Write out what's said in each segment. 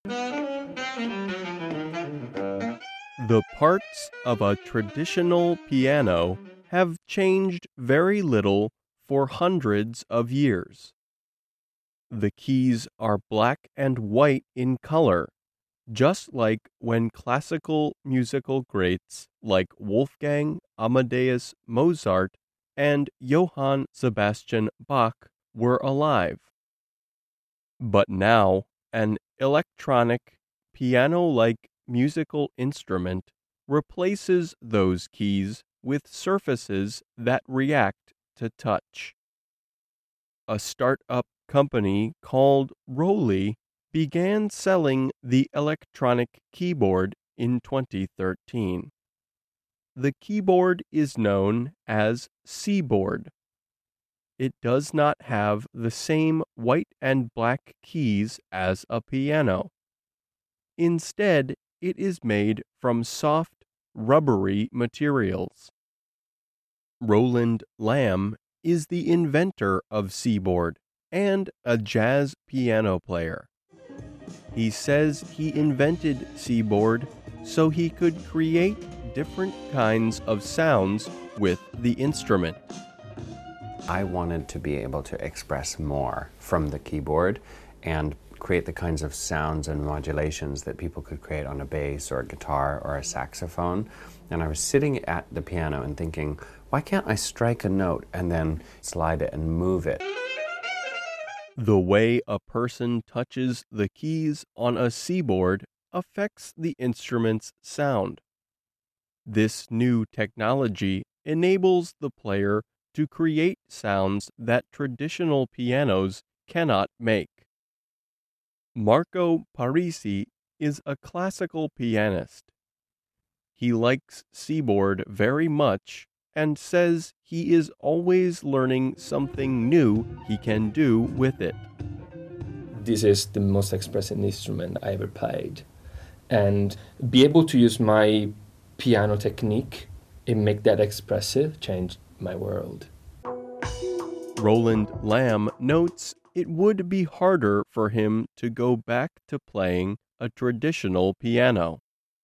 The parts of a traditional piano have changed very little for hundreds of years. The keys are black and white in color, just like when classical musical greats like Wolfgang Amadeus Mozart and Johann Sebastian Bach were alive. But now, an electronic, piano-like musical instrument replaces those keys with surfaces that react to touch. A startup company called Roly began selling the electronic keyboard in 2013. The keyboard is known as Seaboard. It does not have the same white and black keys as a piano. Instead, it is made from soft, rubbery materials. Roland Lamb is the inventor of Seaboard and a jazz piano player. He says he invented Seaboard so he could create different kinds of sounds with the instrument. I wanted to be able to express more from the keyboard and create the kinds of sounds and modulations that people could create on a bass or a guitar or a saxophone. And I was sitting at the piano and thinking, why can't I strike a note and then slide it and move it? The way a person touches the keys on a Seaboard affects the instrument's sound. This new technology enables the player to create sounds that traditional pianos cannot make. Marco Parisi is a classical pianist. He likes Seaboard very much and says he is always learning something new he can do with it. This is the most expressive instrument I ever played. And be able to use my piano technique and make that expressive changed my world. Roland Lamb notes it would be harder for him to go back to playing a traditional piano.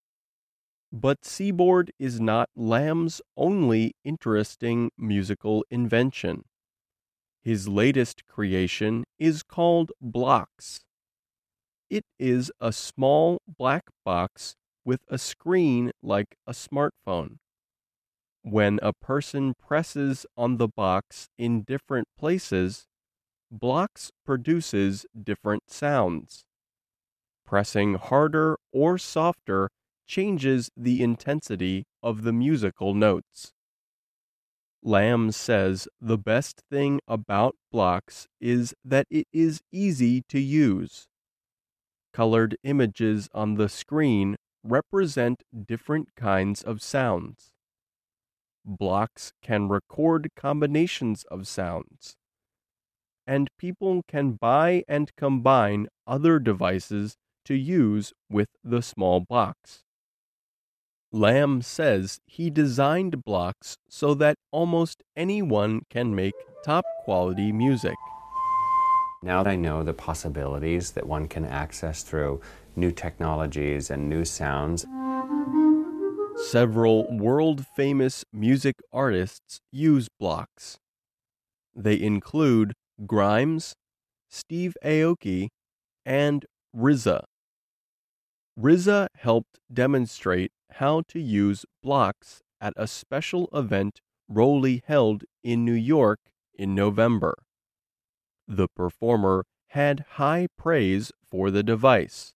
But Seaboard is not Lamb's only interesting musical invention. His latest creation is called Blocks. It is a small black box with a screen like a smartphone. When a person presses on the box in different places, Blocks produces different sounds. Pressing harder or softer changes the intensity of the musical notes. Lamb says the best thing about Blocks is that it is easy to use. Colored images on the screen represent different kinds of sounds. Blocks can record combinations of sounds, and people can buy and combine other devices to use with the small box. Lamb says he designed Blocks so that almost anyone can make top-quality music. Now that I know the possibilities that one can access through new technologies and new sounds. Several world-famous music artists use Blocks. They include Grimes, Steve Aoki, and RZA. RZA helped demonstrate how to use Blocks at a special event Roly held in New York in November. The performer had high praise for the device.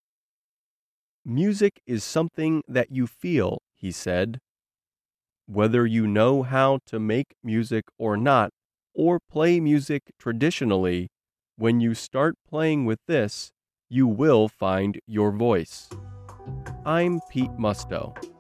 Music is something that you feel, he said. Whether you know how to make music or not, or play music traditionally, when you start playing with this, you will find your voice. I'm Pete Musto.